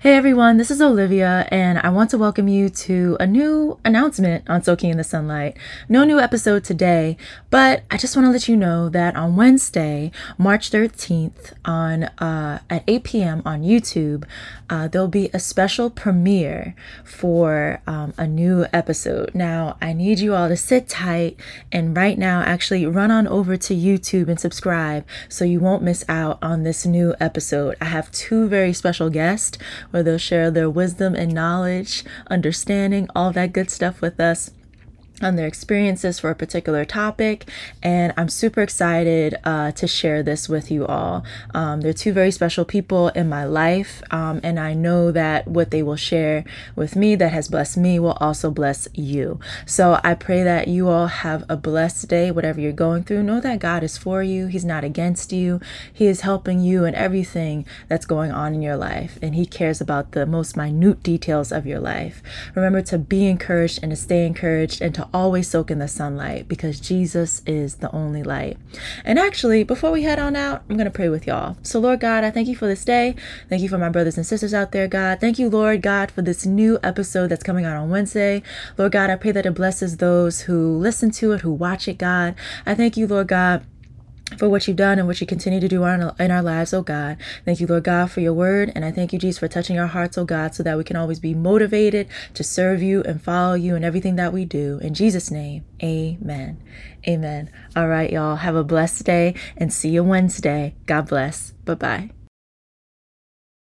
Hey everyone, this is Olivia, and I want to welcome you to a new announcement on Soaking in the Sunlight. No new episode today, but I just want to let you know that on Wednesday, March 13th, at 8 p.m. on YouTube, there'll be a special premiere for a new episode. Now, I need you all to sit tight and right now actually run on over to YouTube and subscribe so you won't miss out on this new episode. I have two very special guests where they'll share their wisdom and knowledge, understanding, all that good stuff with us on their experiences for a particular topic, and I'm super excited to share this with you all. They're two very special people in my life, and I know that what they will share with me that has blessed me will also bless you. So I pray that you all have a blessed day, whatever you're going through. Know that God is for you. He's not against you. He is helping you in everything that's going on in your life, and He cares about the most minute details of your life. Remember to be encouraged and to stay encouraged and to always soak in the sunlight, because Jesus is the only light. And actually, before we head on out, I'm going to pray with y'all. So Lord God, I thank you for this day. Thank you for my brothers and sisters out there, God. Thank you, Lord God, for this new episode that's coming out on Wednesday. Lord God, I pray that it blesses those who listen to it, who watch it, God. I thank you, Lord God, for what you've done and what you continue to do in our lives, oh God. Thank you, Lord God, for your word. And I thank you, Jesus, for touching our hearts, oh God, so that we can always be motivated to serve you and follow you in everything that we do. In Jesus' name, amen. Amen. All right, y'all. Have a blessed day and see you Wednesday. God bless. Bye-bye.